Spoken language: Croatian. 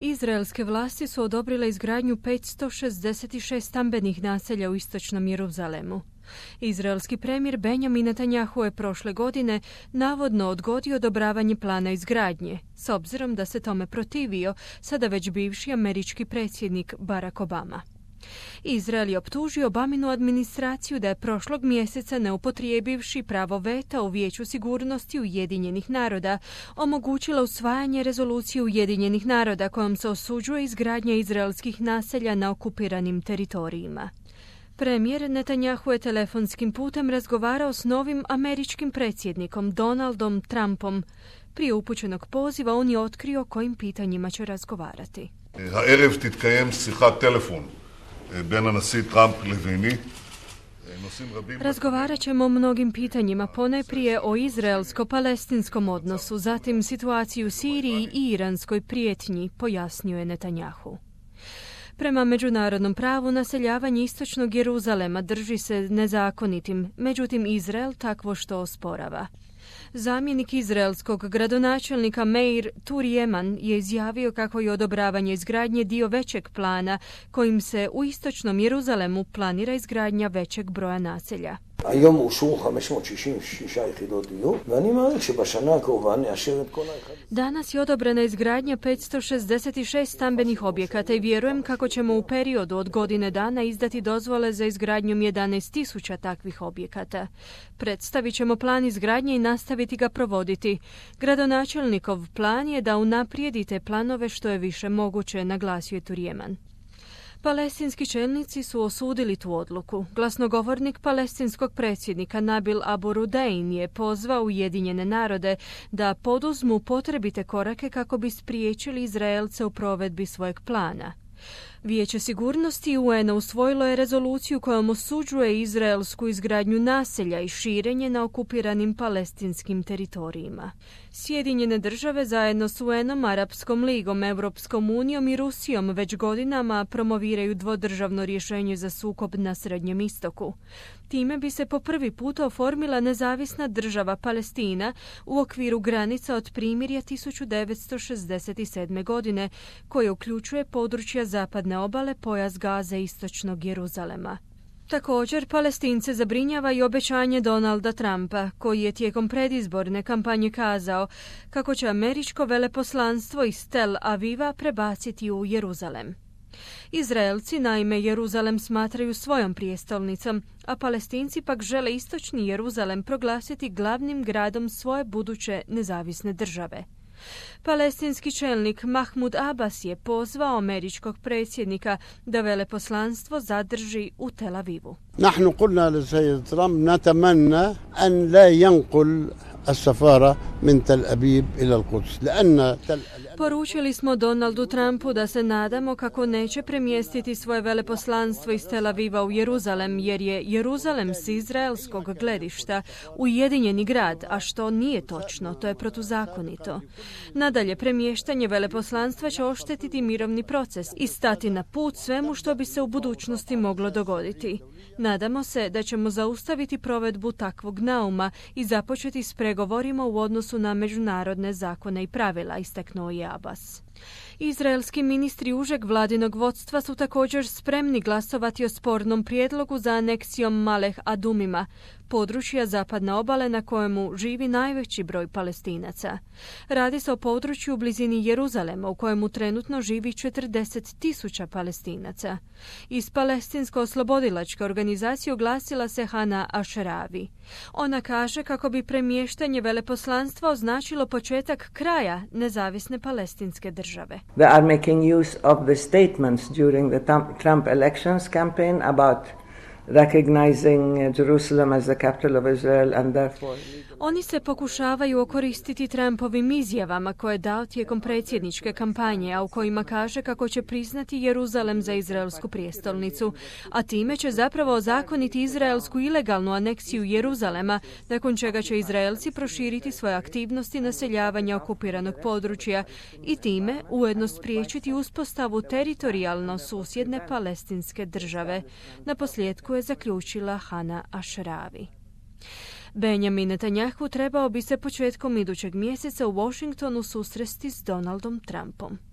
Izraelske vlasti su odobrile izgradnju 566 stambenih naselja u istočnom Jeruzalemu. Izraelski premijer Benjamin Netanjahu je prošle godine navodno odgodio odobravanje plana izgradnje, s obzirom da se tome protivio sada već bivši američki predsjednik Barack Obama. Izrael je optužio Obaminu administraciju da je prošlog mjeseca, neupotrijebivši pravo veta u Vijeću sigurnosti Ujedinjenih naroda, omogućila usvajanje rezolucije Ujedinjenih naroda kojom se osuđuje izgradnja izraelskih naselja na okupiranim teritorijima. Premijer Netanjahu je telefonskim putem razgovarao s novim američkim predsjednikom Donaldom Trumpom. Prije upućenog poziva on je otkrio kojim pitanjima će razgovarati. הערב תתקיים שיחת טלפון בין הנשיא טראמפ לביני. Razgovarat ćemo o mnogim pitanjima, ponajprije o izraelsko-palestinskom odnosu, zatim situaciji u Siriji i iranskoj prijetnji, pojasnio je Netanjahu. Prema međunarodnom pravu, naseljavanje istočnog Jeruzalema drži se nezakonitim, međutim Izrael takvo što osporava. Zamjenik izraelskog gradonačelnika Meir Turjeman je izjavio kako je odobravanje izgradnje dio većeg plana kojim se u istočnom Jeruzalemu planira izgradnja većeg broja naselja. היום אושרו 566 יחידות דיור, ואני מעריך שבשנה הקרובה נאשר את כל היחידות. Danas je odobrena izgradnja 566 stambenih objekata i vjerujem kako ćemo u periodu od godine dana izdati dozvole za izgradnjom 11.000 takvih objekata. Predstavit ćemo plan izgradnje i nastaviti ga provoditi. Gradonačelnikov plan je da unaprijedite planove što je više moguće, naglasio je Turjeman. Palestinski čelnici su osudili tu odluku. Glasnogovornik palestinskog predsjednika Nabil Abu Rudein je pozvao Ujedinjene narode da poduzmu potrebite korake kako bi spriječili Izraelce u provedbi svojeg plana. Vijeće sigurnosti UN-a usvojilo je rezoluciju kojom osuđuje izraelsku izgradnju naselja i širenje na okupiranim palestinskim teritorijima. Sjedinjene države zajedno s UN-om, Arapskom ligom, Europskom unijom i Rusijom već godinama promoviraju dvodržavno rješenje za sukob na Srednjem istoku. Time bi se po prvi put oformila nezavisna država Palestina u okviru granica od primirja 1967. godine, koje uključuje područja zapadne obale, pojas Gaze i istočnog Jeruzalema. Također, Palestince zabrinjava i obećanje Donalda Trumpa, koji je tijekom predizborne kampanje kazao kako će američko veleposlanstvo iz Tel Aviva prebaciti u Jeruzalem. Izraelci naime Jeruzalem smatraju svojom prijestolnicom, a Palestinci pak žele istočni Jeruzalem proglasiti glavnim gradom svoje buduće nezavisne države. Palestinski čelnik Mahmud Abbas je pozvao američkog predsjednika da veleposlanstvo zadrži u Tel Avivu. نحن قلنا للسيد ترامب نتمنى أن لا ينقل السفارة من تل أبيب إلى القدس لأن Poručili smo Donaldu Trumpu da se nadamo kako neće premjestiti svoje veleposlanstvo iz Tel Aviva u Jeruzalem, jer je Jeruzalem s izraelskog gledišta ujedinjeni grad, a što nije točno, to je protuzakonito. Nadalje, premještanje veleposlanstva će oštetiti mirovni proces i stati na put svemu što bi se u budućnosti moglo dogoditi. Nadamo se da ćemo zaustaviti provedbu takvog nauma i započeti s pregovorima u odnosu na međunarodne zakone i pravila, istaknuo je Abbas. Izraelski ministri užeg vladinog vodstva su također spremni glasovati o spornom prijedlogu za aneksijom Maleh Adumima, područja zapadne obale na kojemu živi najveći broj Palestinaca. Radi se o području u blizini Jeruzalema u kojemu trenutno živi 40.000 Palestinaca. Iz palestinsko-oslobodilačke organizacije oglasila se Hana Ashravi. Ona kaže kako bi premještanje veleposlanstva označilo početak kraja nezavisne palestinske države. They are making use of the statements during the Trump elections campaign about recognizing Jerusalem as the capital of Israel and therefore... Oni se pokušavaju okoristiti Trumpovim izjavama koje je dao tijekom predsjedničke kampanje, a u kojima kaže kako će priznati Jeruzalem za izraelsku prijestolnicu, a time će zapravo ozakoniti izraelsku ilegalnu aneksiju Jeruzalema, nakon čega će Izraelci proširiti svoje aktivnosti naseljavanja okupiranog područja i time ujedno spriječiti uspostavu teritorijalno susjedne palestinske države. Naposljetku je zaključila Hana Ashravi. Benjamin Netanjahu trebao bi se početkom idućeg mjeseca u Washingtonu susresti s Donaldom Trumpom.